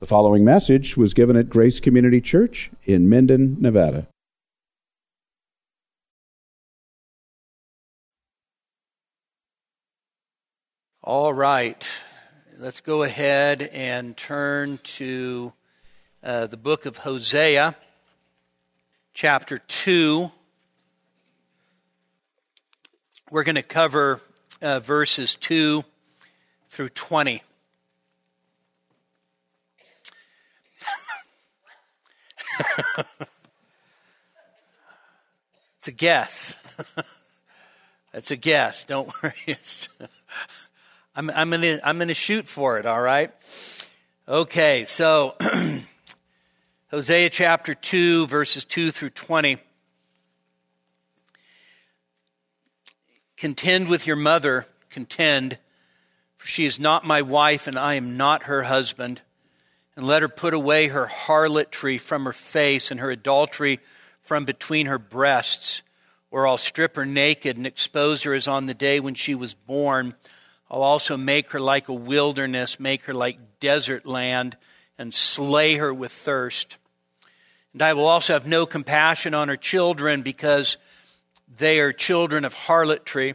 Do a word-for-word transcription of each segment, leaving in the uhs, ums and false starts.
The following message was given at Grace Community Church in Minden, Nevada. All right, let's go ahead and turn to uh, the book of Hosea, chapter two. We're going to cover uh, verses two through twenty. It's a guess. It's a guess. Don't worry. It's, I'm, I'm going to I'm going to shoot for it. All right. Okay. So Hosea chapter two, verses two through twenty. Contend with your mother. Contend, for she is not my wife, and I am not her husband. And let her put away her harlotry from her face and her adultery from between her breasts, or I'll strip her naked and expose her as on the day when she was born. I'll also make her like a wilderness, make her like desert land, and slay her with thirst. And I will also have no compassion on her children, because they are children of harlotry.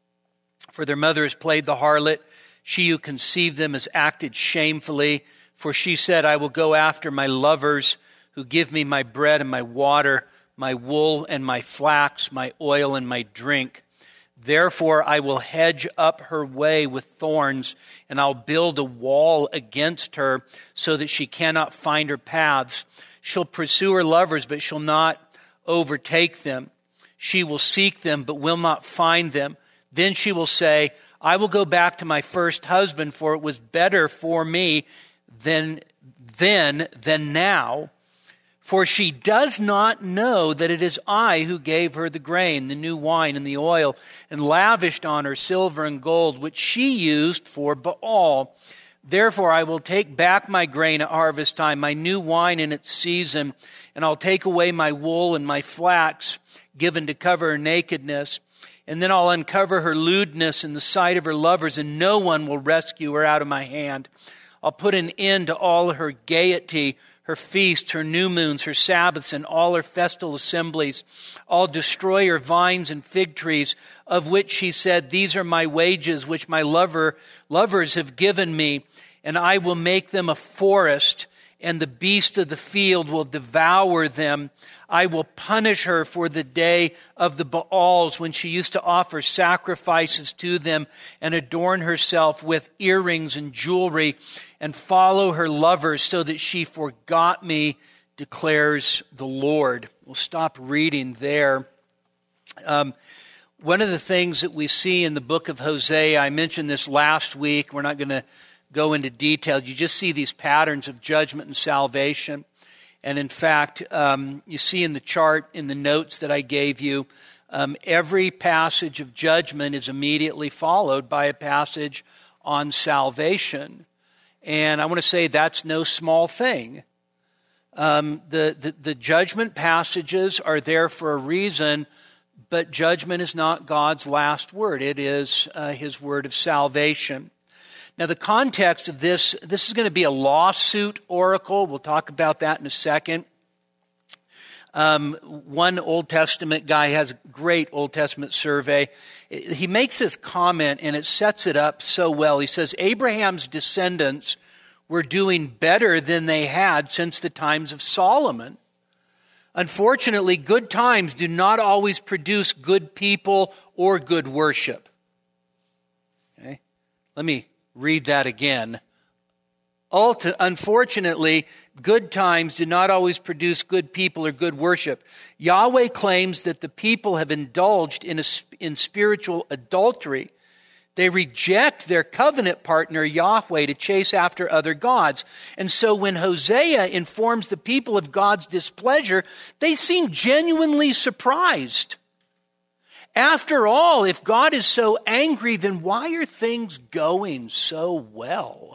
For their mother has played the harlot. She who conceived them has acted shamefully. For she said, I will go after my lovers who give me my bread and my water, my wool and my flax, my oil and my drink. Therefore I will hedge up her way with thorns, and I'll build a wall against her so that she cannot find her paths. She'll pursue her lovers, but she'll not overtake them. She will seek them, but will not find them. Then she will say, I will go back to my first husband, for it was better for me than then than now. For she does not know that it is I who gave her the grain, the new wine, and the oil, and lavished on her silver and gold, which she used for Baal. Therefore I will take back my grain at harvest time, my new wine in its season, and I'll take away my wool and my flax, given to cover her nakedness. And then I'll uncover her lewdness in the sight of her lovers, and no one will rescue her out of my hand. I'll put an end to all her gaiety, her feasts, her new moons, her Sabbaths, and all her festal assemblies. I'll destroy her vines and fig trees, of which she said, these are my wages, which my lover lovers have given me, and I will make them a forest, and the beasts of the field will devour them. I will punish her for the day of the Baals, when she used to offer sacrifices to them and adorn herself with earrings and jewelry and follow her lovers, so that she forgot me, declares the Lord. We'll stop reading there. Um, one of the things that we see in the book of Hosea, I mentioned this last week, we're not going to go into detail. You just see these patterns of judgment and salvation. And in fact, um, you see in the chart, in the notes that I gave you, um, every passage of judgment is immediately followed by a passage on salvation. And I want to say that's no small thing. Um, the, the, the judgment passages are there for a reason, but judgment is not God's last word. It is uh, his word of salvation. Now, the context of this, this is going to be a lawsuit oracle. We'll talk about that in a second. Um, one Old Testament guy has a great Old Testament survey. He makes this comment, and it sets it up so well. He says, Abraham's descendants were doing better than they had since the times of Solomon. Unfortunately, good times do not always produce good people or good worship. Okay? Let me read that again. Ulti- Unfortunately, good times do not always produce good people or good worship. Yahweh claims that the people have indulged in, a, in spiritual adultery. They reject their covenant partner, Yahweh, to chase after other gods. And so when Hosea informs the people of God's displeasure, they seem genuinely surprised. After all, if God is so angry, then why are things going so well?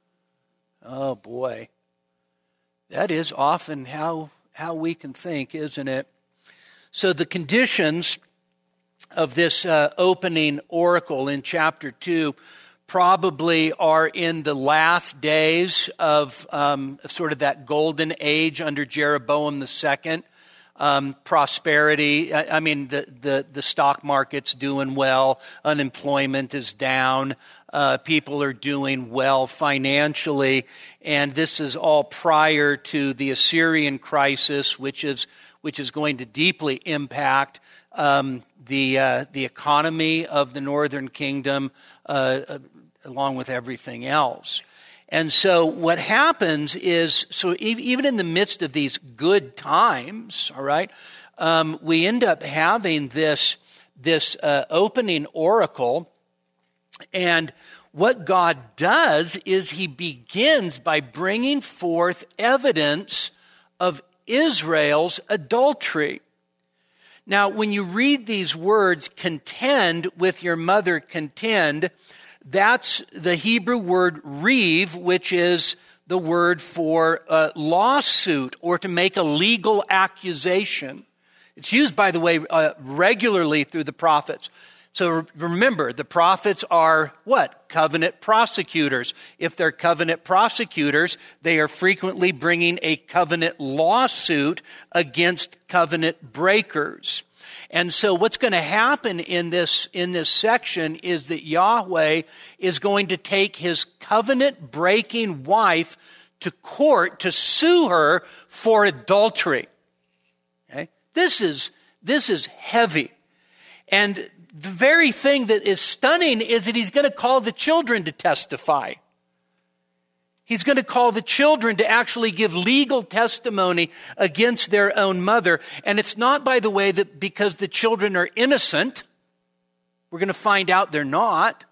Oh boy, that is often how, how we can think, isn't it? So the conditions of this uh, opening oracle in chapter two probably are in the last days of, um, of sort of that golden age under Jeroboam the second. Um, prosperity, I, I mean, the, the, the stock market's doing well, unemployment is down, uh, people are doing well financially, and this is all prior to the Assyrian crisis, which is which is going to deeply impact um, the uh, the economy of the northern kingdom, uh, along with everything else. And so what happens is, so even in the midst of these good times, all right, um, we end up having this, this uh, opening oracle. And what God does is he begins by bringing forth evidence of Israel's adultery. Now, when you read these words, contend with your mother, contend, that's the Hebrew word reeve, which is the word for a lawsuit or to make a legal accusation. It's used, by the way, uh, regularly through the prophets. So remember, the prophets are what? Covenant prosecutors. If they're covenant prosecutors, they are frequently bringing a covenant lawsuit against covenant breakers. And so what's going to happen in this, in this section is that Yahweh is going to take his covenant-breaking wife to court to sue her for adultery. Okay? This is, this is heavy. And the very thing that is stunning is that he's going to call the children to testify. He's going to call the children to actually give legal testimony against their own mother. And it's not, by the way, that because the children are innocent. We're going to find out they're not.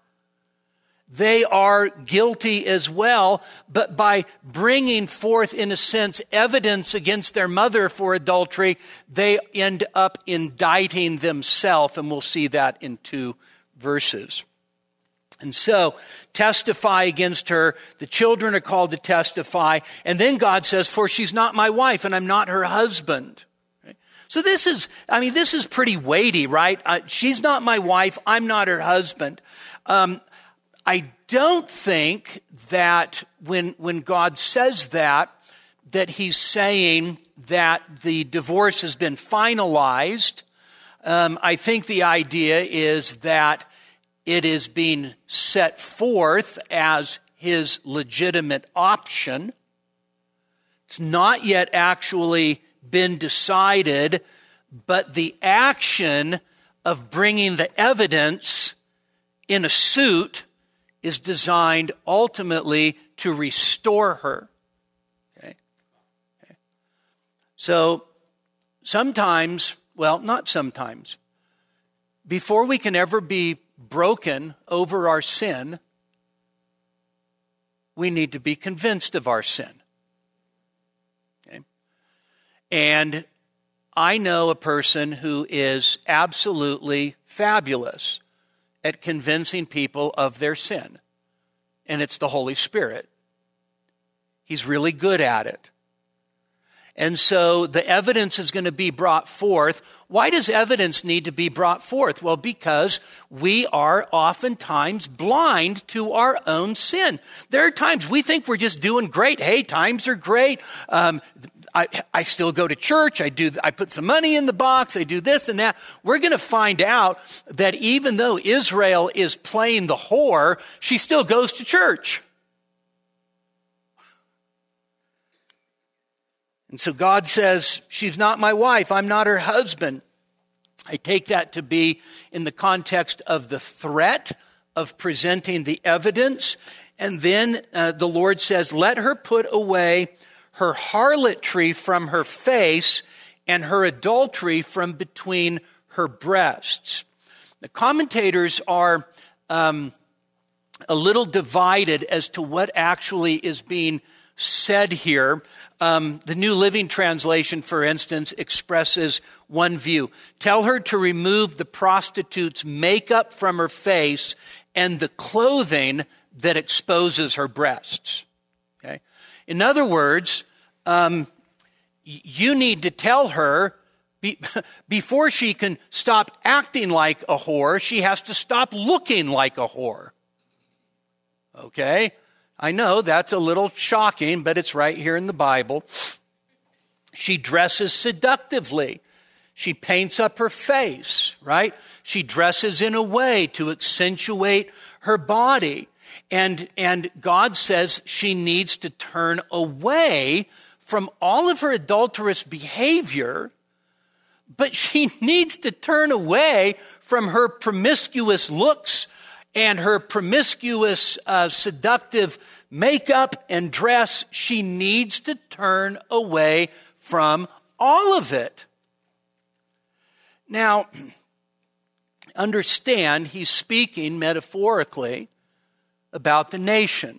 They are guilty as well, but by bringing forth, in a sense, evidence against their mother for adultery, they end up indicting themselves, and we'll see that in two verses. And so, testify against her. The children are called to testify. And then God says, for she's not my wife and I'm not her husband. Right? So this is, I mean, this is pretty weighty, right? Uh, she's not my wife. I'm not her husband. Um, I don't think that when, when God says that, that he's saying that the divorce has been finalized. Um, I think the idea is that it is being set forth as his legitimate option. It's not yet actually been decided, but the action of bringing the evidence in a suit is designed ultimately to restore her. Okay? Okay. So sometimes, well, not sometimes, before we can ever be broken over our sin, we need to be convinced of our sin. Okay? And I know a person who is absolutely fabulous at convincing people of their sin, and it's the Holy Spirit. He's really good at it. And so the evidence is going to be brought forth. Why does evidence need to be brought forth? Well, because we are oftentimes blind to our own sin. There are times we think we're just doing great. Hey, times are great. Um, I, I still go to church. I do. I put some money in the box. I do this and that. We're going to find out that even though Israel is playing the whore, she still goes to church. And so God says, she's not my wife. I'm not her husband. I take that to be in the context of the threat of presenting the evidence. And then uh, the Lord says, let her put away her harlotry from her face and her adultery from between her breasts. The commentators are um, a little divided as to what actually is being said here. Um, the New Living Translation, for instance, expresses one view. Tell her to remove the prostitute's makeup from her face and the clothing that exposes her breasts. Okay? In other words, um, you need to tell her be, before she can stop acting like a whore, she has to stop looking like a whore. Okay? I know that's a little shocking, but it's right here in the Bible. She dresses seductively. She paints up her face, right? She dresses in a way to accentuate her body. And, and God says she needs to turn away from all of her adulterous behavior, but she needs to turn away from her promiscuous looks and her promiscuous, uh, seductive makeup and dress. She needs to turn away from all of it. Now, understand, he's speaking metaphorically about the nation.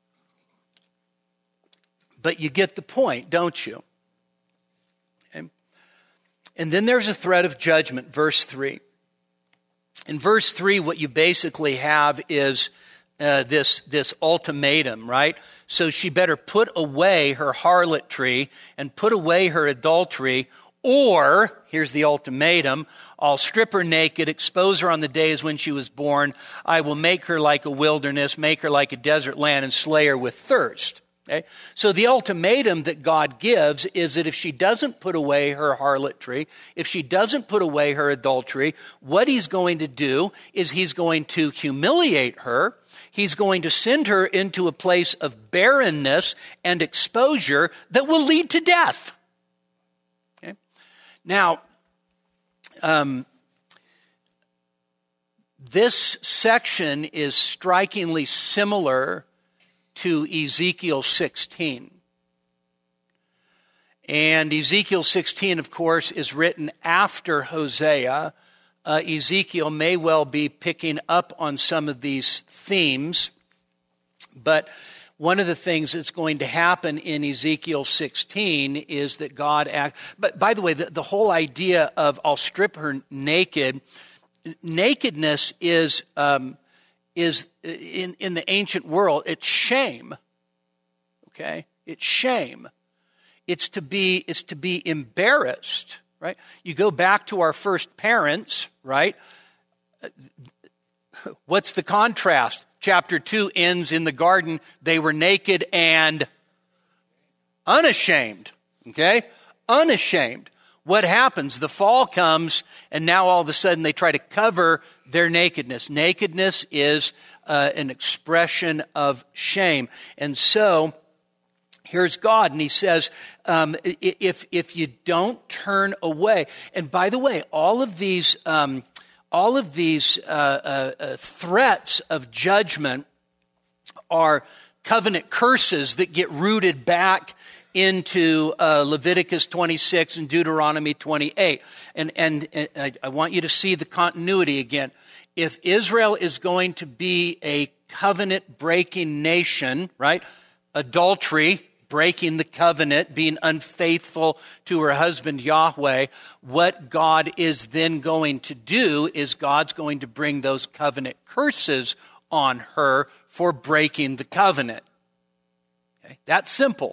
But you get the point, don't you? Okay. And then there's a threat of judgment, verse three. In verse three, what you basically have is uh, this, this ultimatum, right? So she better put away her harlotry and put away her adultery, or, here's the ultimatum, I'll strip her naked, expose her on the days when she was born. I will make her like a wilderness, make her like a desert land, and slay her with thirst. Okay? So the ultimatum that God gives is that if she doesn't put away her harlotry, if she doesn't put away her adultery, what he's going to do is he's going to humiliate her. He's going to send her into a place of barrenness and exposure that will lead to death. Okay? Now, um, this section is strikingly similar to Ezekiel sixteen. And Ezekiel sixteen, of course, is written after Hosea. Uh, Ezekiel may well be picking up on some of these themes, but one of the things that's going to happen in Ezekiel sixteen is that God act. But by the way, the, the whole idea of I'll strip her naked, nakedness is um, is in, in the ancient world, it's shame. Okay? It's shame. It's to be, it's to be embarrassed, right? You go back to our first parents, right? What's the contrast? Chapter two ends in the garden. They were naked and unashamed. Okay? Unashamed. What happens? The fall comes, and now all of a sudden they try to cover their nakedness. Nakedness is uh, an expression of shame. And so, here's God, and he says, um, if, if you don't turn away, and by the way, all of these, um, all of these uh, uh, uh, threats of judgment are covenant curses that get rooted back into uh, Leviticus twenty-six and Deuteronomy twenty-eight. And, and, and I, I want you to see the continuity again. If Israel is going to be a covenant-breaking nation, right? Adultery, breaking the covenant, being unfaithful to her husband Yahweh, what God is then going to do is God's going to bring those covenant curses on her for breaking the covenant. Okay? That's simple.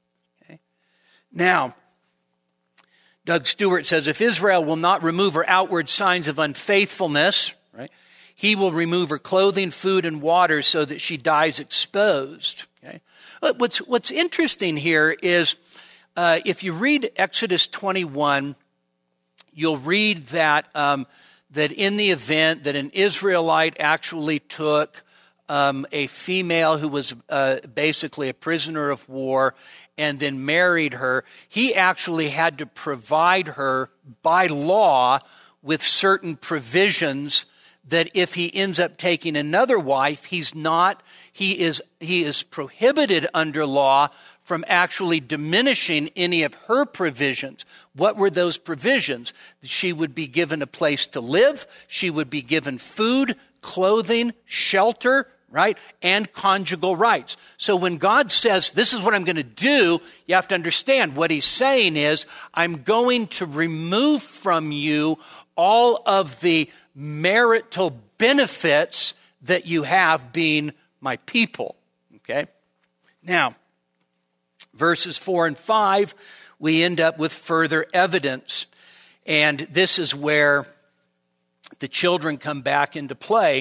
Now, Doug Stewart says, if Israel will not remove her outward signs of unfaithfulness, right, he will remove her clothing, food, and water so that she dies exposed. Okay? What's, what's interesting here is uh, if you read Exodus twenty-one, you'll read that, um, that in the event that an Israelite actually took um, a female who was uh, basically a prisoner of war and then married her, he actually had to provide her by law with certain provisions that if he ends up taking another wife, he's not, he is, he is prohibited under law from actually diminishing any of her provisions. What were those provisions? She would be given a place to live. She would be given food, clothing, shelter, right? And conjugal rights. So when God says, this is what I'm going to do, you have to understand what he's saying is, I'm going to remove from you all of the marital benefits that you have being my people. Okay? Now, verses four and five, we end up with further evidence. And this is where the children come back into play.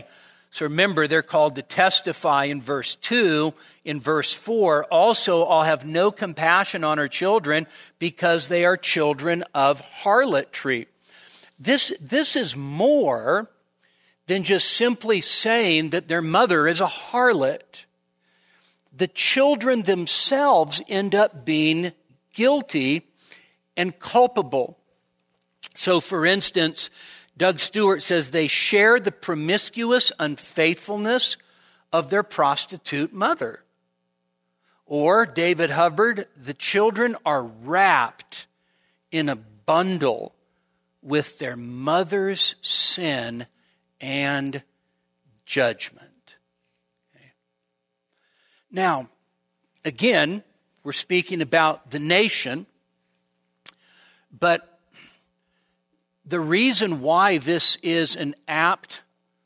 So remember, they're called to testify in verse two. In verse four, also, I'll have no compassion on her children because they are children of harlotry. This, this is more than just simply saying that their mother is a harlot. The children themselves end up being guilty and culpable. So, for instance, Doug Stewart says they share the promiscuous unfaithfulness of their prostitute mother. Or, David Hubbard, the children are wrapped in a bundle with their mother's sin and judgment. Okay. Now, again, we're speaking about the nation, but the reason why this is an apt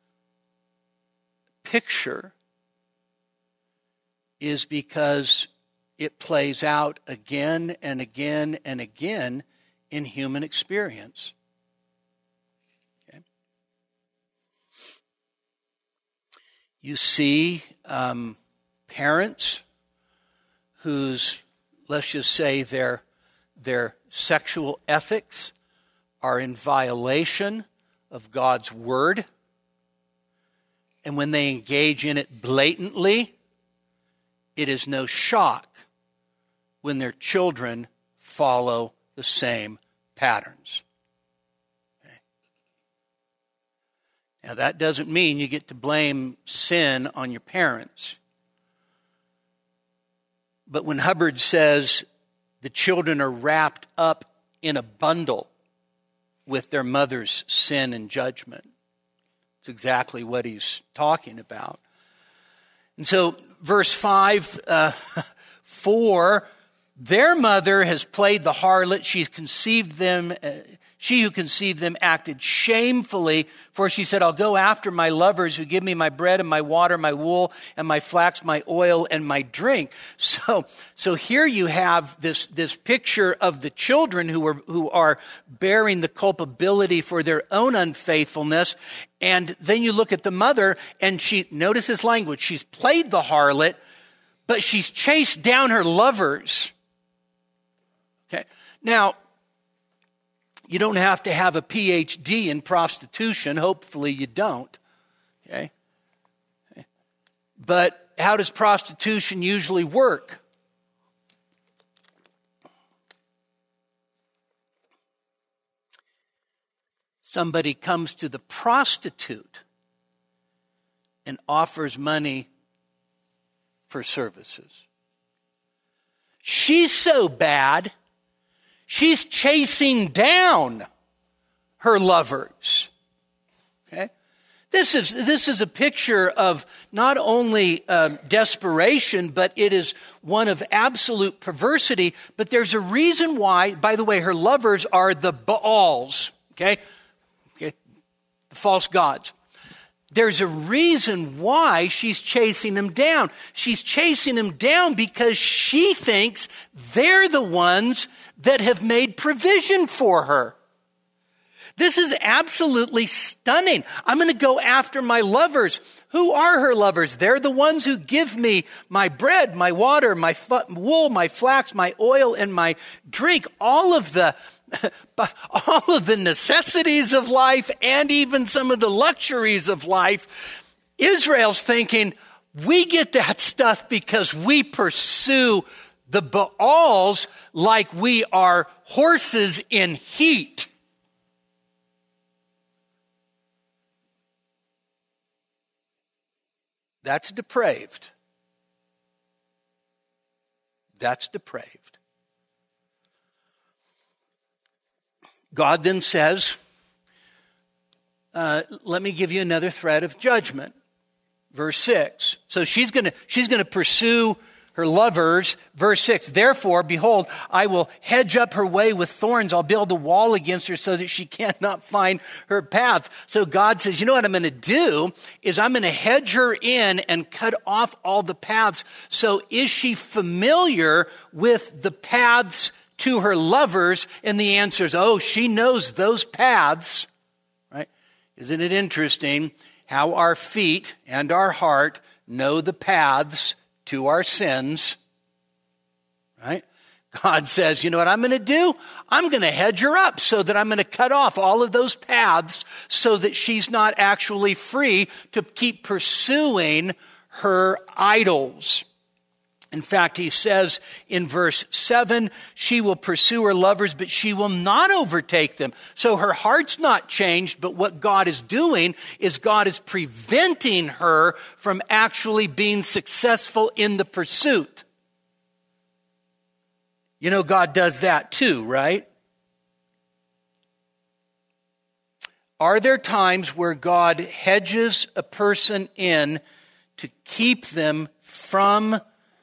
picture is because it plays out again and again and again in human experience. Okay. You see um, parents whose, let's just say, their, their sexual ethics are in violation of God's word. And when they engage in it blatantly, it is no shock when their children follow the same patterns. Okay. Now, that doesn't mean you get to blame sin on your parents. But when Hubbard says the children are wrapped up in a bundle with their mother's sin and judgment, it's exactly what he's talking about. And so, verse five, uh, for their mother has played the harlot. She's conceived them. Uh, she who conceived them acted shamefully. For she said, I'll go after my lovers who give me my bread and my water, my wool and my flax, my oil and my drink. So, so here you have this, this picture of the children who are, who are bearing the culpability for their own unfaithfulness. And then you look at the mother and she, notice this language, she's played the harlot, but she's chased down her lovers. Okay. Now, you don't have to have a P H D in prostitution. Hopefully you don't. Okay. But how does prostitution usually work? Somebody comes to the prostitute and offers money for services. She's so bad, she's chasing down her lovers. Okay? This is, this is a picture of not only uh, desperation, but it is one of absolute perversity. But there's a reason why, by the way, her lovers are the Baals, okay? Okay, the false gods. There's a reason why she's chasing them down. She's chasing them down because she thinks they're the ones that have made provision for her. This is absolutely stunning. I'm going to go after my lovers. Who are her lovers? They're the ones who give me my bread, my water, my wool, my flax, my oil, and my drink. All of the all of the necessities of life and even some of the luxuries of life. Israel's thinking, we get that stuff because we pursue the Baals like we are horses in heat. That's depraved. That's depraved. God then says, uh, let me give you another thread of judgment. Verse six. So she's going to she's going to pursue her lovers. Verse six. Therefore, behold, I will hedge up her way with thorns. I'll build a wall against her so that she cannot find her paths. So God says, you know what I'm going to do is I'm going to hedge her in and cut off all the paths. So is she familiar with the paths to her lovers? And the answer is, oh, she knows those paths, right? Isn't it interesting? how our feet and our heart know the paths to our sins, right? God says, you know what I'm going to do? I'm going to hedge her up so that I'm going to cut off all of those paths so that she's not actually free to keep pursuing her idols. In fact, he says in verse seven, she will pursue her lovers, but she will not overtake them. So her heart's not changed, but what God is doing is God is preventing her from actually being successful in the pursuit. You know, God does that too, right? Are there times where God hedges a person in to keep them from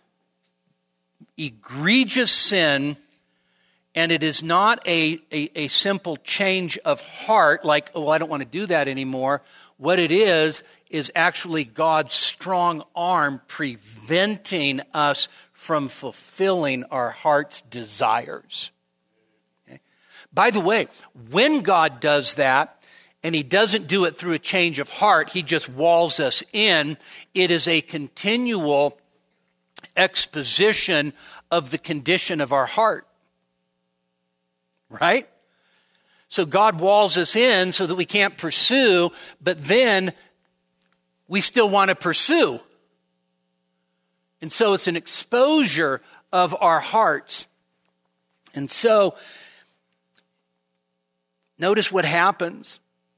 egregious sin, and it is not a, a, a simple change of heart, like, oh, I don't want to do that anymore. What it is, is actually God's strong arm preventing us from fulfilling our heart's desires. Okay? By the way, when God does that, and he doesn't do it through a change of heart, he just walls us in, it is a continual exposition of the condition of our heart. Right? So God walls us in so that we can't pursue, but then we still want to pursue. And so it's an exposure of our hearts. And so, notice what happens.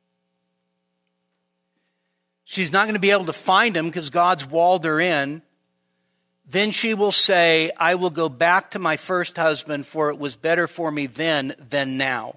She's not going to be able to find him because God's walled her in. Then she will say, I will go back to my first husband, for it was better for me then than now.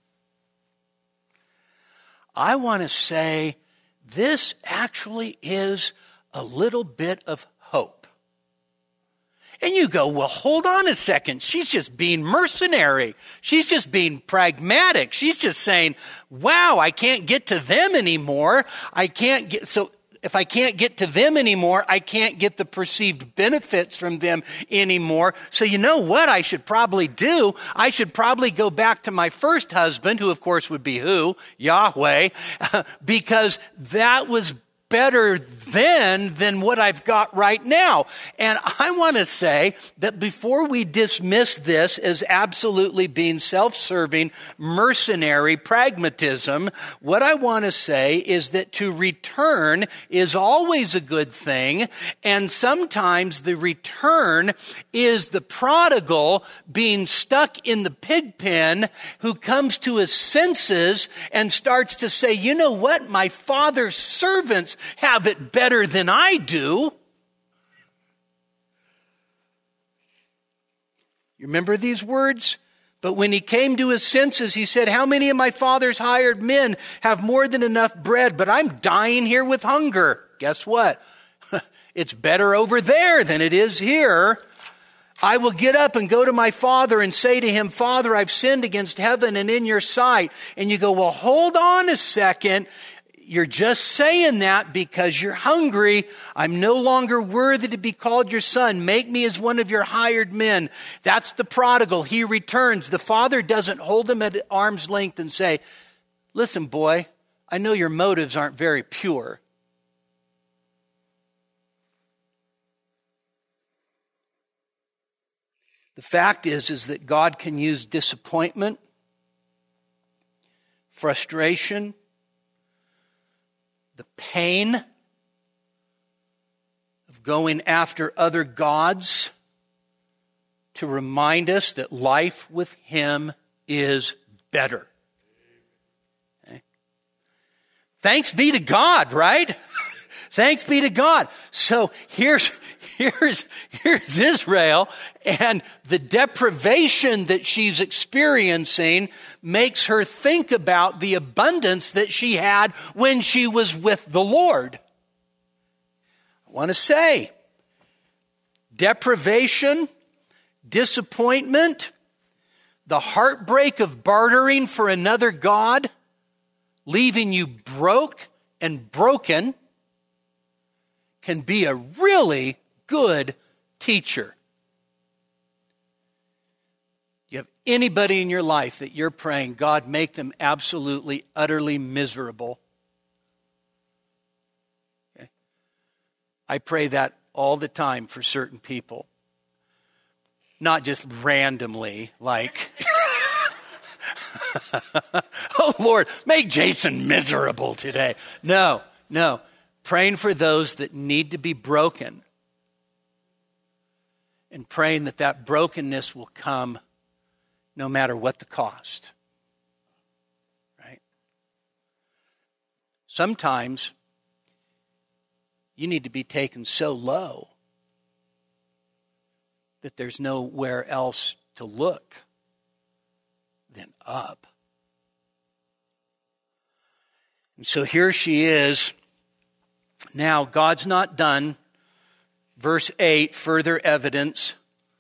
I want to say this actually is a little bit of hope. And you go, well, hold on a second. She's just being mercenary. She's just being pragmatic. She's just saying, wow, I can't get to them anymore. I can't get, so if I can't get to them anymore, I can't get the perceived benefits from them anymore. So you know what I should probably do? I should probably go back to my first husband, who of course would be who? Yahweh, because that was better then than what I've got right now. And I want to say that before we dismiss this as absolutely being self-serving, mercenary pragmatism, what I want to say is that to return is always a good thing. And sometimes the return is the prodigal being stuck in the pig pen who comes to his senses and starts to say, you know what? My father's servants have it better than I do. You remember these words? But when he came to his senses, he said, how many of my father's hired men have more than enough bread, but I'm dying here with hunger? Guess what? It's better over there than it is here. I will get up and go to my father and say to him, Father, I've sinned against heaven and in your sight. And you go, well, hold on a second. You're just saying that because you're hungry. I'm no longer worthy to be called your son. Make me as one of your hired men. That's the prodigal. He returns. The father doesn't hold him at arm's length and say, listen, boy, I know your motives aren't very pure. The fact is, is that God can use disappointment, frustration, the pain of going after other gods to remind us that life with him is better. Okay? Thanks be to God, right? Thanks be to God. So here's, here's, here's Israel, and the deprivation that she's experiencing makes her think about the abundance that she had when she was with the Lord. I want to say, deprivation, disappointment, the heartbreak of bartering for another God, leaving you broke and broken, can be a really good teacher. You have anybody in your life that you're praying, God, make them absolutely, utterly miserable? I pray that all the time for certain people. Not just randomly, like, oh Lord, make Jason miserable today. No, no. Praying for those that need to be broken. And praying that that brokenness will come no matter what the cost. Right? Sometimes you need to be taken so low that there's nowhere else to look than up. And so here she is. Now, God's not done. Verse eight, further evidence.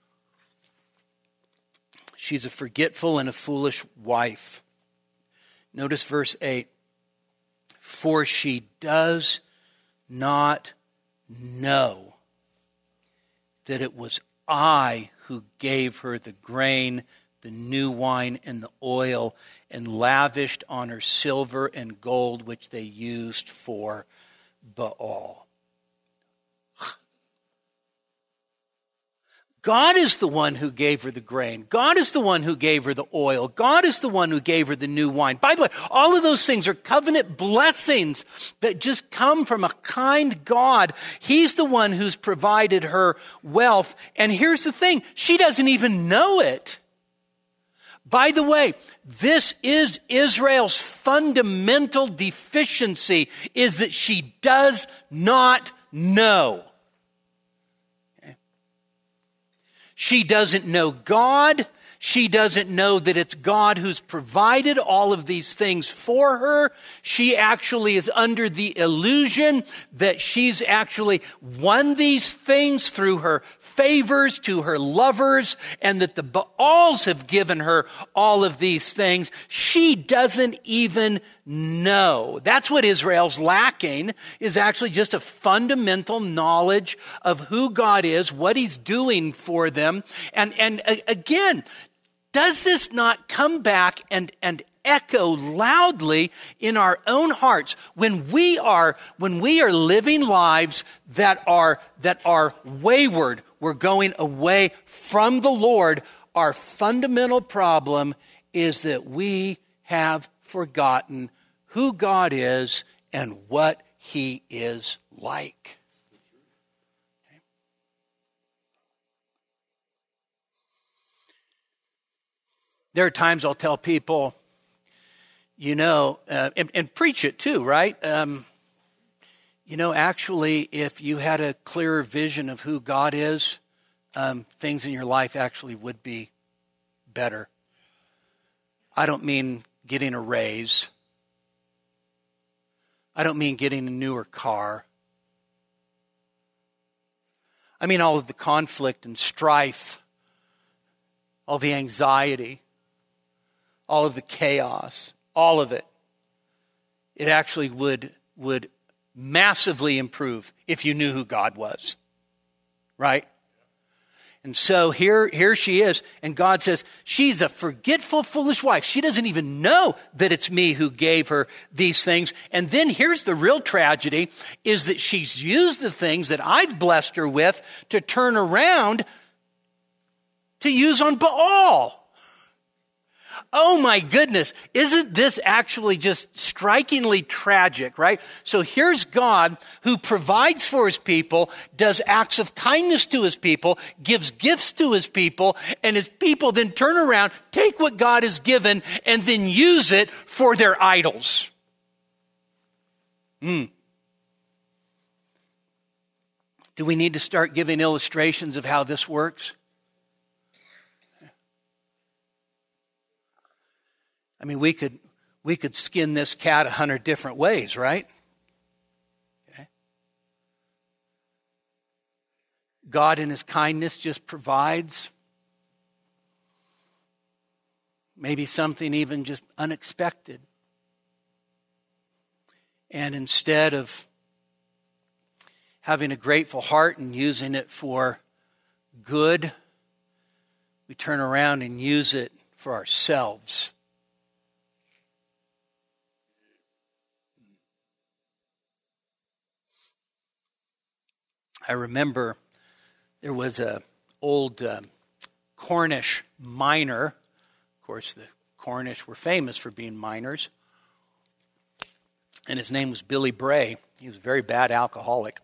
She's a forgetful and a foolish wife. Notice verse eight. For she does not know that it was I who gave her the grain, the new wine, and the oil, and lavished on her silver and gold, which they used for Baal. God is the one who gave her the grain. God is the one who gave her the oil. God is the one who gave her the new wine. By the way, all of those things are covenant blessings that just come from a kind God. He's the one who's provided her wealth. And here's the thing, she doesn't even know it. By the way, this is Israel's fundamental deficiency, is that she does not know. She doesn't know God. She doesn't know that it's God who's provided all of these things for her. She actually is under the illusion that she's actually won these things through her favors to her lovers, and that the Baals have given her all of these things. She doesn't even know. That's what Israel's lacking, is actually just a fundamental knowledge of who God is, what he's doing for them. And, and again, does this not come back and, and echo loudly in our own hearts when we are when we are living lives that are that are wayward? We're going away from the Lord. Our fundamental problem is that we have forgotten who God is and what he is like. There are times I'll tell people, you know, uh, and, and preach it too, right? Um, you know, actually, if you had a clearer vision of who God is, um, things in your life actually would be better. I don't mean getting a raise. I don't mean getting a newer car. I mean all of the conflict and strife, all the anxiety, all of the chaos, all of it. It actually would, would massively improve if you knew who God was, right? And so here, here she is, and God says, she's a forgetful, foolish wife. She doesn't even know that it's me who gave her these things. And then here's the real tragedy, is that she's used the things that I've blessed her with to turn around to use on Baal. Oh my goodness, isn't this actually just strikingly tragic, right? So here's God who provides for his people, does acts of kindness to his people, gives gifts to his people, and his people then turn around, take what God has given, and then use it for their idols. Hmm. Do we need to start giving illustrations of how this works? I mean, we could we could skin this cat a hundred different ways, right? Okay. God in his kindness just provides maybe something even just unexpected. And instead of having a grateful heart and using it for good, we turn around and use it for ourselves. I remember there was a old uh, Cornish miner. Of course, the Cornish were famous for being miners. And his name was Billy Bray. He was a very bad alcoholic.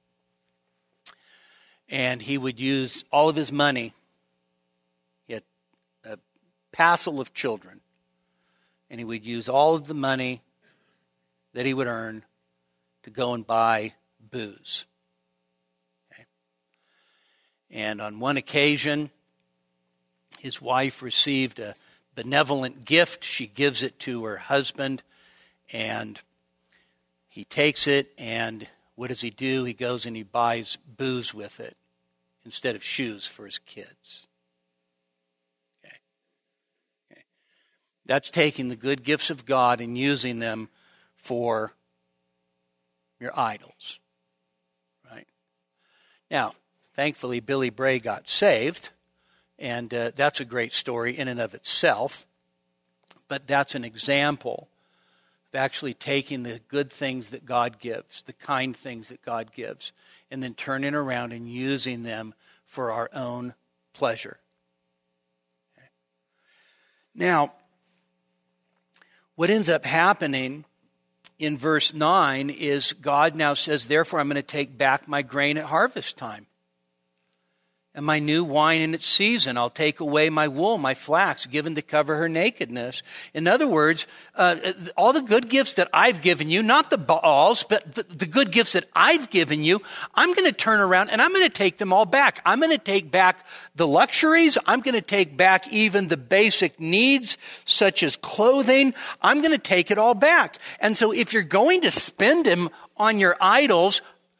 And he would use all of his money. He had a passel of children. And he would use all of the money that he would earn to go and buy booze. Okay. And on one occasion, his wife received a benevolent gift. She gives it to her husband, and he takes it, and what does he do? He goes and he buys booze with it instead of shoes for his kids. Okay. Okay. That's taking the good gifts of God and using them for your idols. Right? Now, thankfully, Billy Bray got saved, and uh, that's a great story in and of itself, but that's an example of actually taking the good things that God gives, the kind things that God gives, and then turning around and using them for our own pleasure. Okay. Now, what ends up happening in verse nine is God now says, therefore I'm going to take back my grain at harvest time, and my new wine in its season. I'll take away my wool, my flax, given to cover her nakedness. In other words, uh, all the good gifts that I've given you, not the Baals, but the, the good gifts that I've given you, I'm going to turn around and I'm going to take them all back. I'm going to take back the luxuries. I'm going to take back even the basic needs, such as clothing. I'm going to take it all back. And so if you're going to spend them on your idols,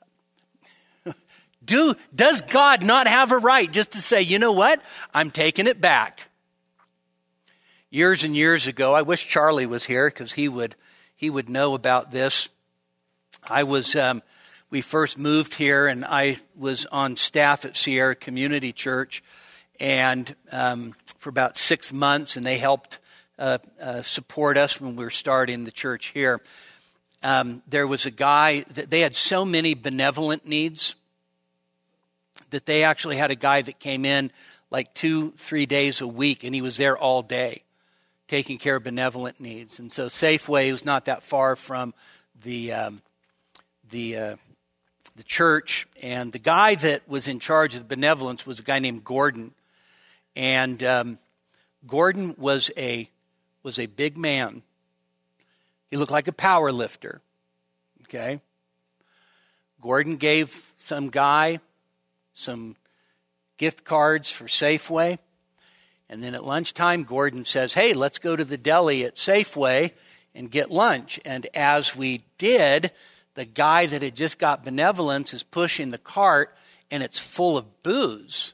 Do, does God not have a right just to say, you know what, I'm taking it back? Years and years ago, I wish Charlie was here because he would he would know about this. I was um, we first moved here, and I was on staff at Sierra Community Church, and um, for about six months, and they helped uh, uh, support us when we were starting the church here. Um, there was a guy that they had so many benevolent needs that they actually had a guy that came in like two, three days a week, and he was there all day taking care of benevolent needs. And so Safeway was not that far from the um, the uh, the church, and the guy that was in charge of the benevolence was a guy named Gordon. And um, Gordon was a was a big man. He looked like a power lifter. Okay, Gordon gave some guy some gift cards for Safeway. And then at lunchtime, Gordon says, hey, let's go to the deli at Safeway and get lunch. And as we did, the guy that had just got benevolence is pushing the cart, and it's full of booze.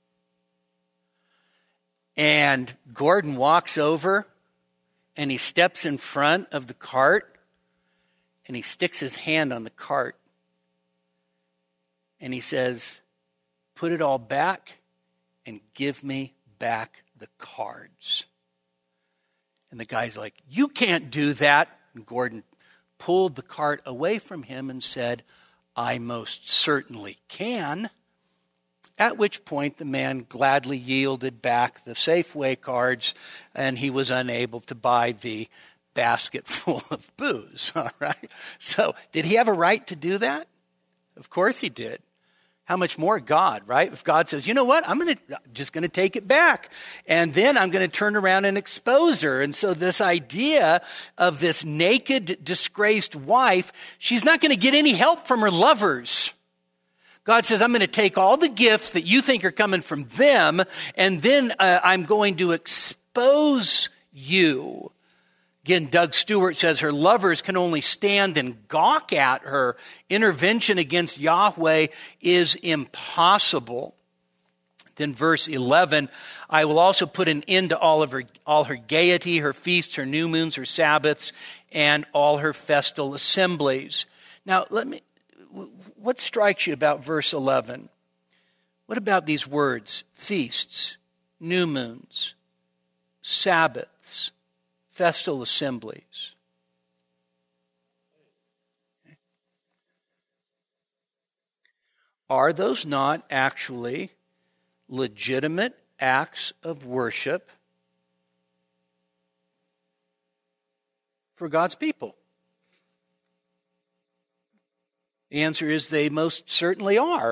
And Gordon walks over, and he steps in front of the cart, and he sticks his hand on the cart. And he says, put it all back and give me back the cards. And the guy's like, you can't do that. And Gordon pulled the cart away from him and said, I most certainly can. At which point the man gladly yielded back the Safeway cards, and he was unable to buy the basket full of booze. All right. So did he have a right to do that? Of course he did. How much more God, right? If God says, you know what, I'm gonna just going to take it back. And then I'm going to turn around and expose her. And so this idea of this naked, disgraced wife, she's not going to get any help from her lovers. God says, I'm going to take all the gifts that you think are coming from them, and then uh, I'm going to expose you. Again, Doug Stewart says her lovers can only stand and gawk at her. Intervention against Yahweh is impossible. Then verse eleven, I will also put an end to all of her, all her gaiety, her feasts, her new moons, her Sabbaths, and all her festal assemblies. Now, let me, what strikes you about verse eleven? What about these words? Feasts, new moons, Sabbaths, festal assemblies. are those not actually legitimate acts of worship for God's people? The answer is they most certainly are.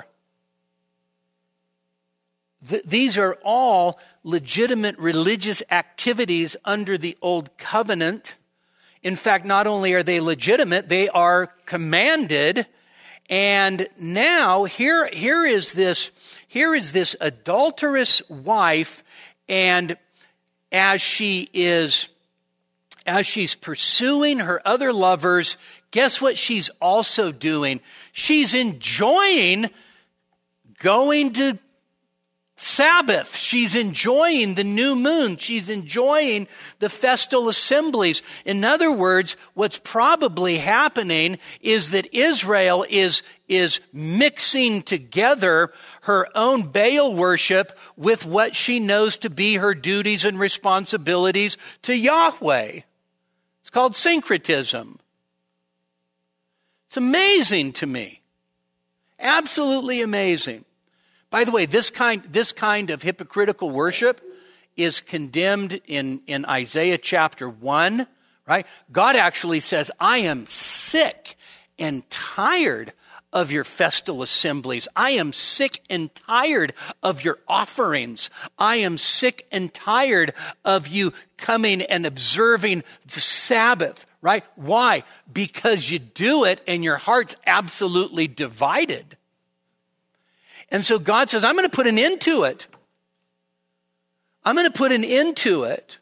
Th- these are all legitimate religious activities under the Old Covenant. In fact, not only are they legitimate, they are commanded. And now here, here is this, here is this adulterous wife, and as she is, as she's pursuing her other lovers, guess what she's also doing? She's enjoying going to Sabbath. She's enjoying the new moon. She's enjoying the festal assemblies. In other words, what's probably happening is that Israel is, is mixing together her own Baal worship with what she knows to be her duties and responsibilities to Yahweh. It's called syncretism. It's amazing to me. Absolutely amazing. By the way, this kind, this kind of hypocritical worship is condemned in, in Isaiah chapter one, right? God actually says, I am sick and tired of your festal assemblies. I am sick and tired of your offerings. I am sick and tired of you coming and observing the Sabbath, right? Why? Because you do it and your heart's absolutely divided. And so God says, I'm going to put an end to it. I'm going to put an end to it.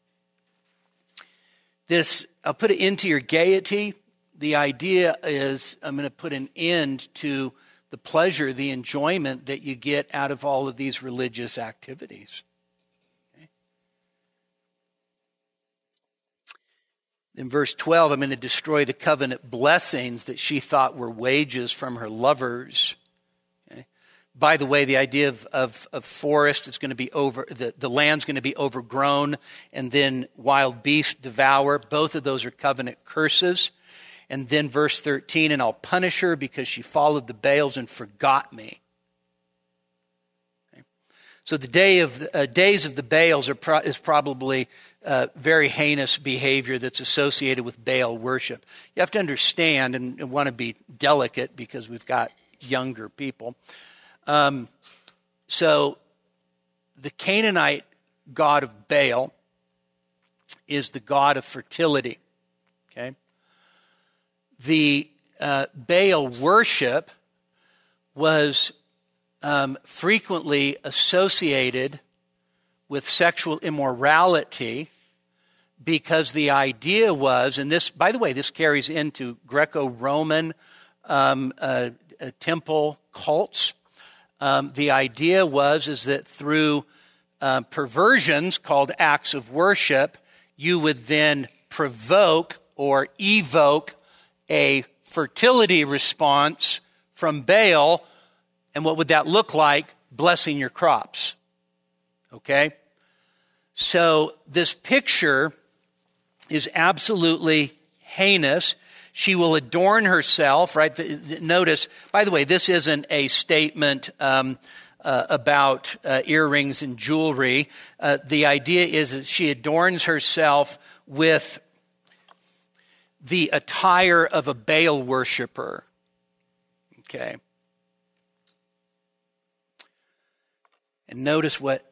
This, I'll put an end to your gaiety. The idea is I'm going to put an end to the pleasure, the enjoyment that you get out of all of these religious activities. Okay. In verse twelve, I'm going to destroy the covenant blessings that she thought were wages from her lovers. By the way, the idea of, of, of forest, it's going to be over, the, the land's going to be overgrown, and then wild beasts devour. Both of those are covenant curses. And then verse thirteen, and I'll punish her because she followed the Baals and forgot me. Okay. So the day of uh, days of the Baals are pro- is probably uh, very heinous behavior that's associated with Baal worship. You have to understand and, and want to be delicate because we've got younger people. Um, so the Canaanite god of Baal is the god of fertility. Okay. The uh, Baal worship was um, frequently associated with sexual immorality because the idea was, and this, by the way, this carries into Greco-Roman um, uh, uh, temple cults. Um, the idea was is that through uh, perversions called acts of worship, you would then provoke or evoke a fertility response from Baal. And what would that look like? Blessing your crops. Okay? So this picture is absolutely heinous. She will adorn herself, right? The, the, notice, by the way, this isn't a statement um, uh, about uh, earrings and jewelry. Uh, the idea is that she adorns herself with the attire of a Baal worshiper. Okay. And notice what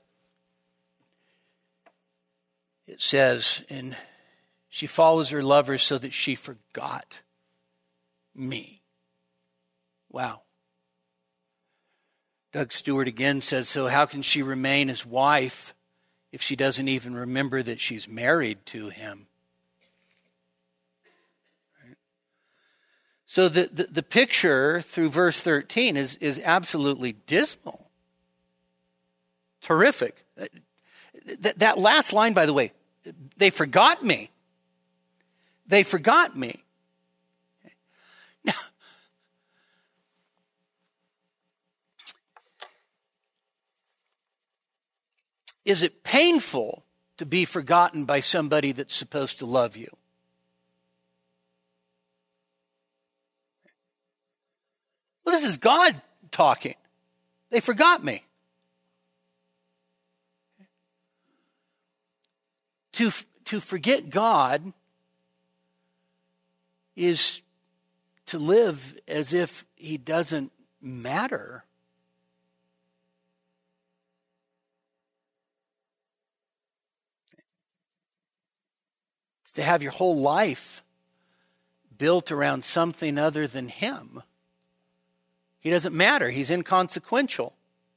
it says in she follows her lovers so that she forgot me. Wow. Doug Stewart again says, so how can she remain his wife if she doesn't even remember that she's married to him? Right? So the, the, the picture through verse thirteen is, is absolutely dismal. Terrific. That, that last line, by the way, they forgot me. They forgot me. Now, is it painful to be forgotten by somebody that's supposed to love you? Well, this is God talking. They forgot me. To, to forget God is to live as if he doesn't matter. It's to have your whole life built around something other than him. He doesn't matter. He's inconsequential.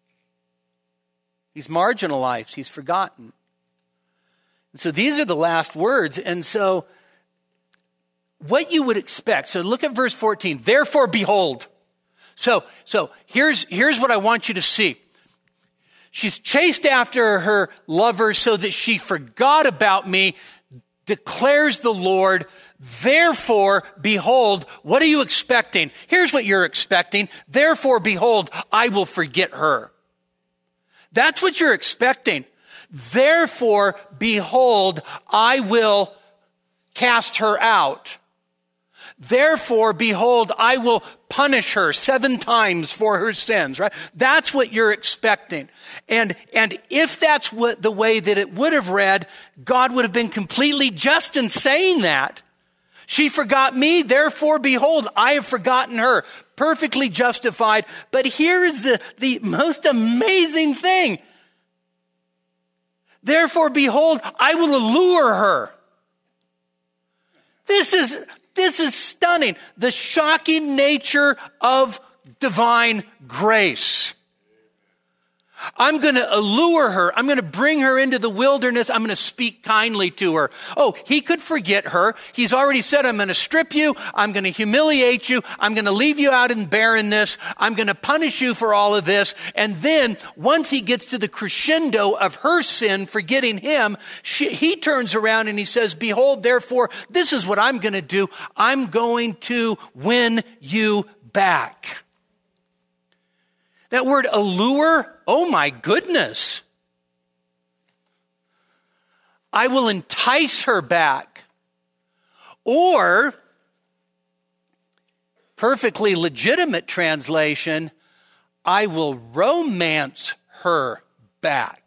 He's marginalized. He's forgotten. And so these are the last words. And so what you would expect. So look at verse fourteen. Therefore, behold. So, so here's, here's what I want you to see. She's chased after her lover so that she forgot about me, declares the Lord. Therefore, behold, what are you expecting? Here's what you're expecting. Therefore, behold, I will forget her. That's what you're expecting. Therefore, behold, I will cast her out. Therefore, behold, I will punish her seven times for her sins, right? That's what you're expecting. And, and if that's what the way that it would have read, God would have been completely just in saying that. She forgot me, therefore, behold, I have forgotten her. Perfectly justified. But here is the, the most amazing thing. Therefore, behold, I will allure her. This is, this is stunning. The shocking nature of divine grace. I'm going to allure her. I'm going to bring her into the wilderness. I'm going to speak kindly to her. Oh, he could forget her. He's already said, I'm going to strip you. I'm going to humiliate you. I'm going to leave you out in barrenness. I'm going to punish you for all of this. And then once he gets to the crescendo of her sin, forgetting him, she, he turns around and he says, behold, therefore, this is what I'm going to do. I'm going to win you back. That word allure, oh my goodness. I will entice her back. Or, perfectly legitimate translation, I will romance her back.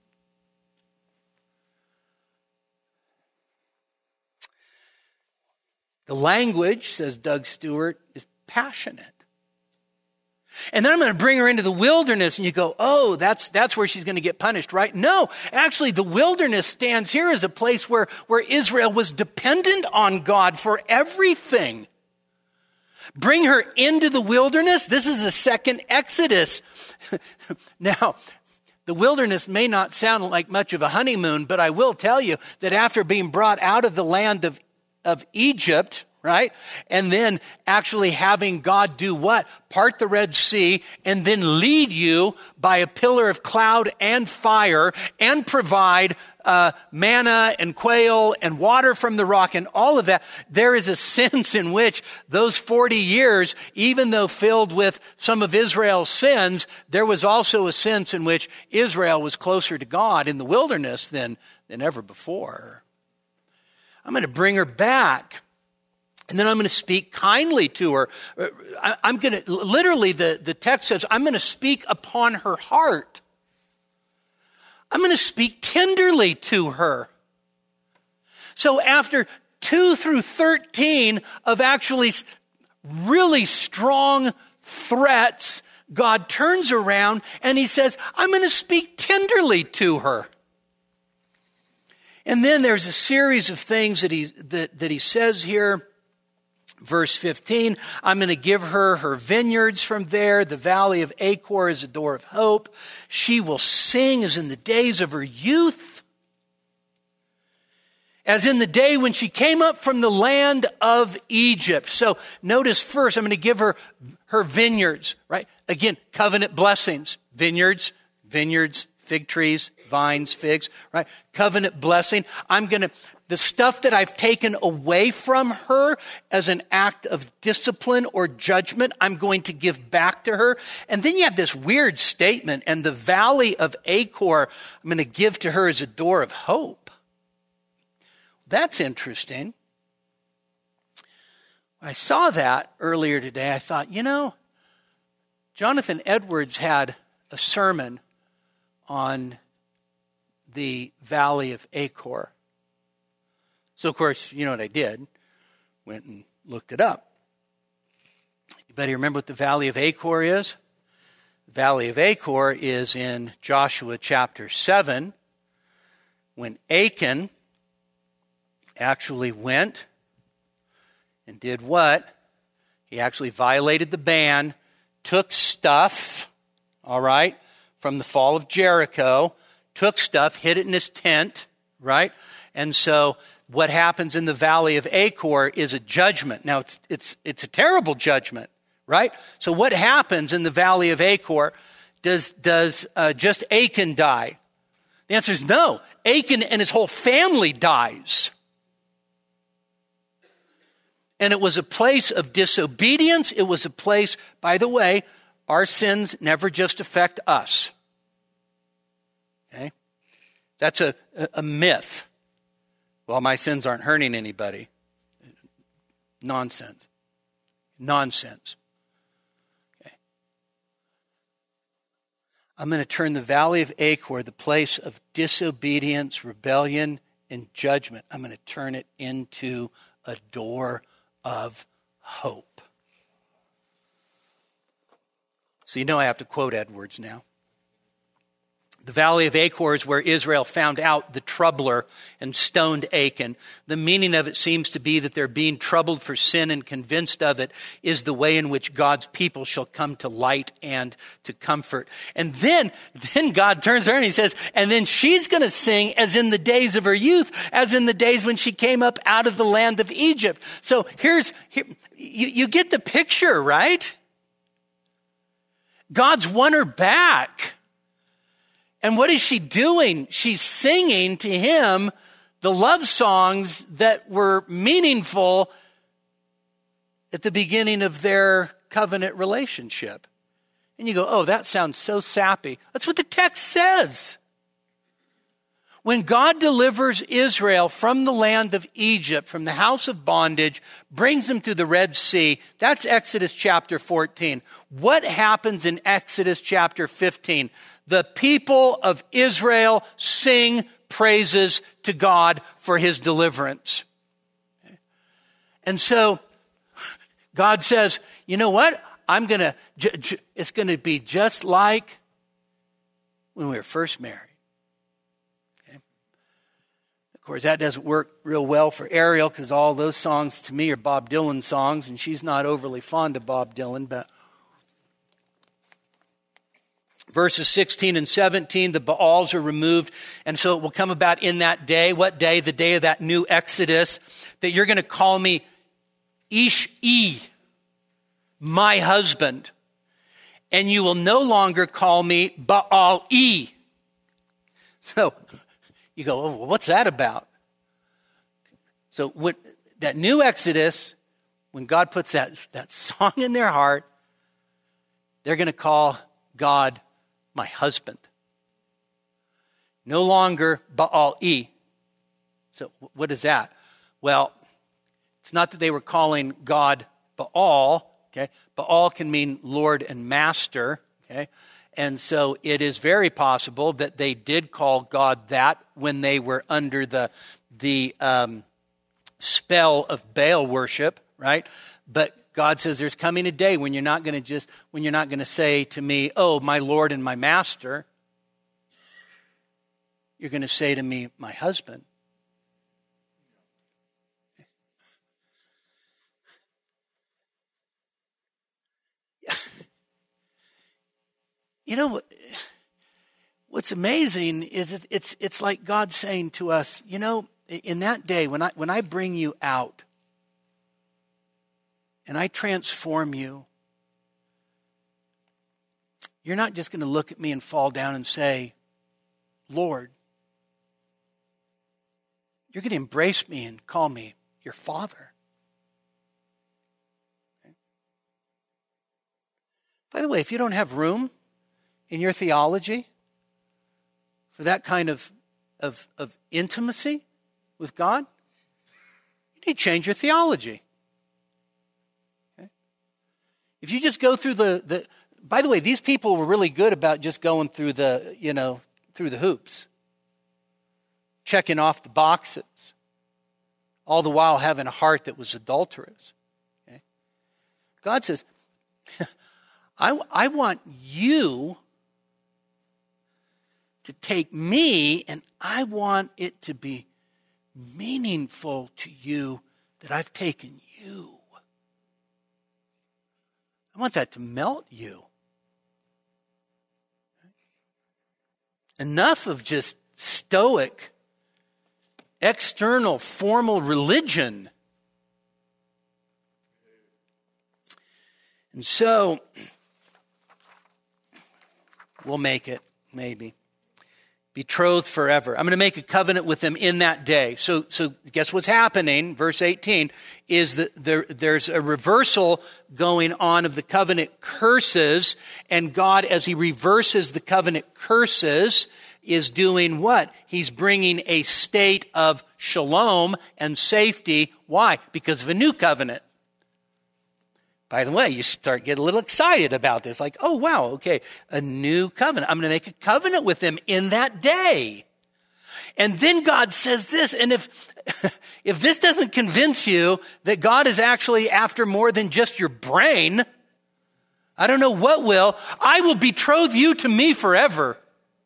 The language, says Doug Stewart, is passionate. And then I'm going to bring her into the wilderness, and you go, oh, that's that's where she's going to get punished, right? No, actually, the wilderness stands here as a place where, where Israel was dependent on God for everything. Bring her into the wilderness. This is a second Exodus. Now, the wilderness may not sound like much of a honeymoon, but I will tell you that after being brought out of the land of, of Egypt, right? And then actually having God do what? Part the Red Sea and then lead you by a pillar of cloud and fire and provide uh, manna and quail and water from the rock and all of that. There is a sense in which those forty years, even though filled with some of Israel's sins, there was also a sense in which Israel was closer to God in the wilderness than, than ever before. I'm going to bring her back. And then I'm going to speak kindly to her. I'm going to, literally the, the text says, I'm going to speak upon her heart. I'm going to speak tenderly to her. So after two through thirteen of actually really strong threats, God turns around and he says, I'm going to speak tenderly to her. And then there's a series of things that he, that, that he says here. Verse fifteen, I'm going to give her her vineyards from there. The valley of Achor is a door of hope. She will sing as in the days of her youth, as in the day when she came up from the land of Egypt. So notice first, I'm going to give her her vineyards, right? Again, covenant blessings, vineyards, vineyards, fig trees, vines, figs, right? Covenant blessing. I'm going to, the stuff that I've taken away from her as an act of discipline or judgment, I'm going to give back to her. And then you have this weird statement, and the valley of Achor, I'm going to give to her as a door of hope. That's interesting. When I saw that earlier today, I thought, you know, Jonathan Edwards had a sermon on the Valley of Achor. So, of course, you know what I did? Went and looked it up. Anybody remember what the Valley of Achor is? The Valley of Achor is in Joshua chapter seven, when Achan actually went and did what? He actually violated the ban, took stuff, all right, from the fall of Jericho, took stuff, hid it in his tent, right? And so what happens in the Valley of Achor is a judgment. Now, it's it's it's a terrible judgment, right? So what happens in the Valley of Achor? Does, does uh, just Achan die? The answer is no. Achan and his whole family dies. And it was a place of disobedience. It was a place, by the way, our sins never just affect us. Okay? That's a, a, a myth. Well, my sins aren't hurting anybody. Nonsense. Nonsense. Okay. I'm going to turn the Valley of Achor, the place of disobedience, rebellion, and judgment, I'm going to turn it into a door of hope. So you know I have to quote Edwards now. The Valley of Achor is where Israel found out the troubler and stoned Achan. The meaning of it seems to be that they're being troubled for sin and convinced of it is the way in which God's people shall come to light and to comfort. And then, then God turns to her and he says, and then she's going to sing as in the days of her youth, as in the days when she came up out of the land of Egypt. So here's, here, you, you get the picture, right? God's won her back. And what is she doing? She's singing to him the love songs that were meaningful at the beginning of their covenant relationship. And you go, oh, that sounds so sappy. That's what the text says. When God delivers Israel from the land of Egypt, from the house of bondage, brings them through the Red Sea, that's Exodus chapter fourteen. What happens in Exodus chapter fifteen? The people of Israel sing praises to God for his deliverance. And so God says, you know what? I'm going to, it's going to be just like when we were first married. Okay? Of course, that doesn't work real well for Ariel because all those songs to me are Bob Dylan songs, and she's not overly fond of Bob Dylan, but verses sixteen and seventeen, the Baals are removed. And so it will come about in that day. What day? The day of that new Exodus. That you're going to call me Ish-E, my husband. And you will no longer call me Baal-E. So you go, oh, well, what's that about? So what, that new Exodus, when God puts that, that song in their heart, they're going to call God my husband. No longer Baal-E. So what is that? Well, it's not that they were calling God Baal. Okay, Baal can mean Lord and Master. Okay, and so it is very possible that they did call God that when they were under the the um, spell of Baal worship, right? But God says there's coming a day when you're not going to just, when you're not going to say to me, oh, my Lord and my Master. You're going to say to me, my husband. You know, what's amazing is it, it's it's like God saying to us, you know, in that day when I when I bring you out, and I transform you, you're not just going to look at me and fall down and say, Lord. You're going to embrace me and call me your Father. Okay? By the way, if you don't have room in your theology for that kind of, of, of intimacy with God, you need to change your theology. If you just go through the, the by the way, these people were really good about just going through the, you know, through the hoops, checking off the boxes, all the while having a heart that was adulterous. Okay? God says, I, I want you to take me, and I want it to be meaningful to you that I've taken you. I want that to melt you. Enough of just stoic, external, formal religion. And so, we'll make it, maybe. Betrothed forever. I'm going to make a covenant with them in that day. So, so guess what's happening? Verse eighteen is that there, there's a reversal going on of the covenant curses, and God, as he reverses the covenant curses, is doing what? He's bringing a state of shalom and safety. Why? Because of a new covenant. By the way, you start getting a little excited about this. Like, oh, wow, okay, a new covenant. I'm going to make a covenant with them in that day. And then God says this, and if, if this doesn't convince you that God is actually after more than just your brain, I don't know what will. I will betroth you to me forever.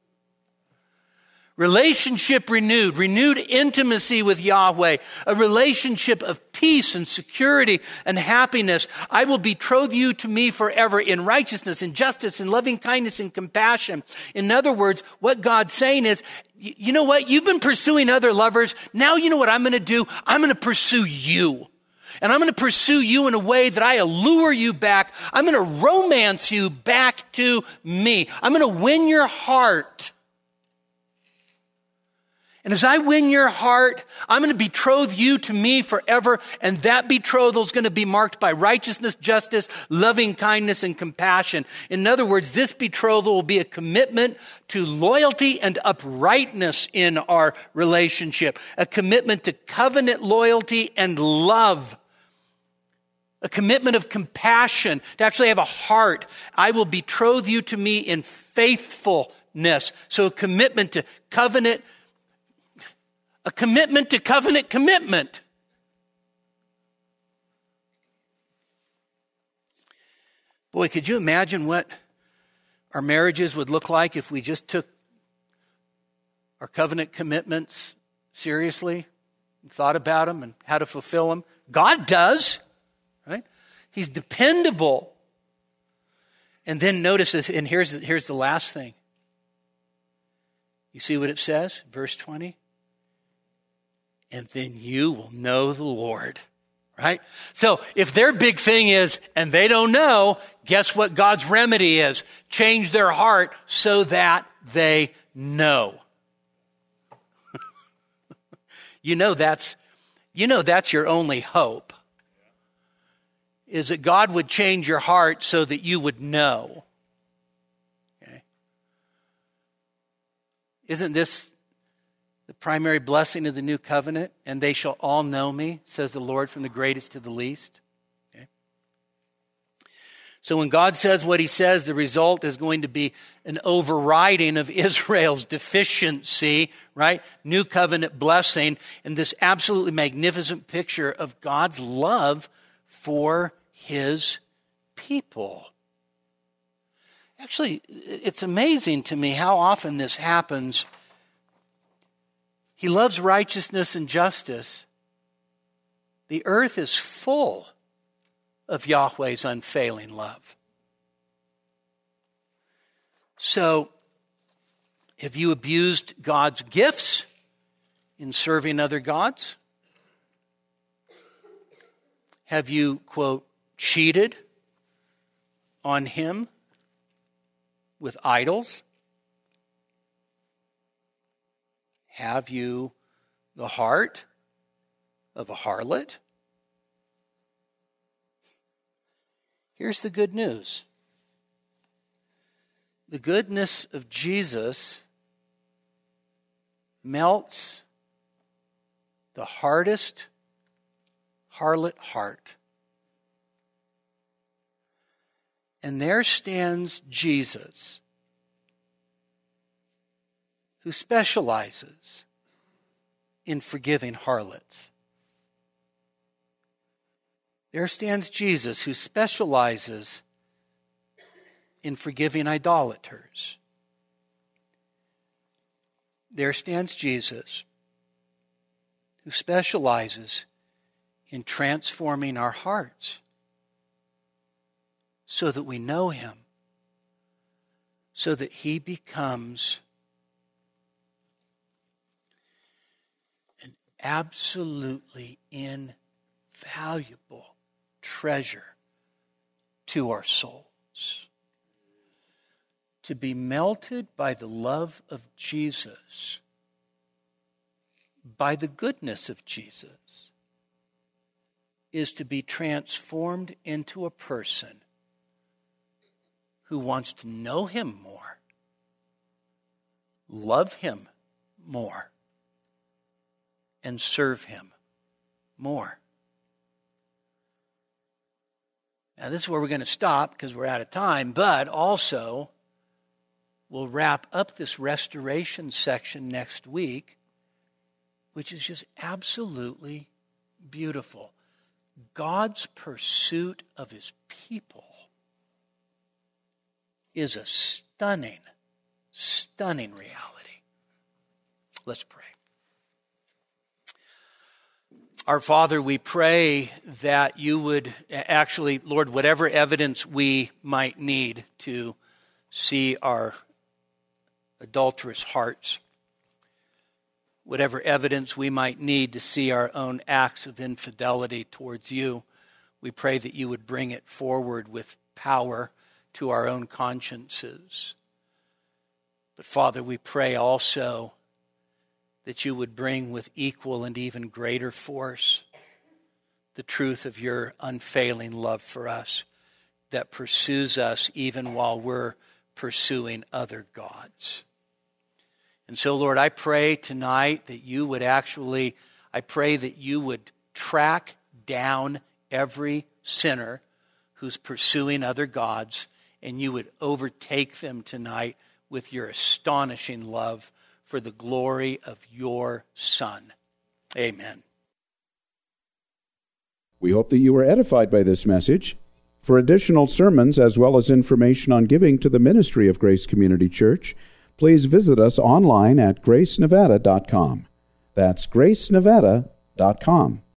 Relationship renewed, renewed intimacy with Yahweh, a relationship of peace and security and happiness. I will betroth you to me forever in righteousness and justice and loving kindness and compassion. In other words, what God's saying is, you know what? You've been pursuing other lovers. Now you know what I'm going to do? I'm going to pursue you. And I'm going to pursue you in a way that I allure you back. I'm going to romance you back to me. I'm going to win your heart. And as I win your heart, I'm going to betroth you to me forever. And that betrothal is going to be marked by righteousness, justice, loving kindness, and compassion. In other words, this betrothal will be a commitment to loyalty and uprightness in our relationship. A commitment to covenant loyalty and love. A commitment of compassion, to actually have a heart. I will betroth you to me in faithfulness. So a commitment to covenant A commitment to covenant commitment. Boy, could you imagine what our marriages would look like if we just took our covenant commitments seriously and thought about them and how to fulfill them? God does, right? He's dependable. And then notice this, and here's, here's the last thing. You see what it says? Verse twenty. And then you will know the Lord, right? So if their big thing is, and they don't know, guess what God's remedy is? Change their heart so that they know. you know that's, you know that's your only hope, is that God would change your heart so that you would know. Okay? Isn't this the primary blessing of the new covenant? And they shall all know me, says the Lord, from the greatest to the least. Okay. So when God says what he says, the result is going to be an overriding of Israel's deficiency, right? New covenant blessing, and this absolutely magnificent picture of God's love for his people. Actually, it's amazing to me how often this happens. He loves righteousness and justice. The earth is full of Yahweh's unfailing love. So, have you abused God's gifts in serving other gods? Have you, quote, cheated on him with idols? Have you the heart of a harlot? Here's the good news. The goodness of Jesus melts the hardest harlot heart. And there stands Jesus, who specializes in forgiving harlots. There stands Jesus, who specializes in forgiving idolaters. There stands Jesus, who specializes in transforming our hearts so that we know him, so that he becomes an absolutely invaluable treasure to our souls. To be melted by the love of Jesus, by the goodness of Jesus, is to be transformed into a person who wants to know him more, love him more, and serve him more. Now, this is where we're going to stop because we're out of time, but also we'll wrap up this restoration section next week, which is just absolutely beautiful. God's pursuit of his people is a stunning, stunning reality. Let's pray. Our Father, we pray that you would actually, Lord, whatever evidence we might need to see our adulterous hearts, whatever evidence we might need to see our own acts of infidelity towards you, we pray that you would bring it forward with power to our own consciences. But Father, we pray also that you would bring with equal and even greater force the truth of your unfailing love for us that pursues us even while we're pursuing other gods. And so, Lord, I pray tonight that you would actually, I pray that you would track down every sinner who's pursuing other gods, and you would overtake them tonight with your astonishing love for the glory of your Son. Amen. We hope that you were edified by this message. For additional sermons as well as information on giving to the ministry of Grace Community Church, please visit us online at grace nevada dot com. That's grace nevada dot com.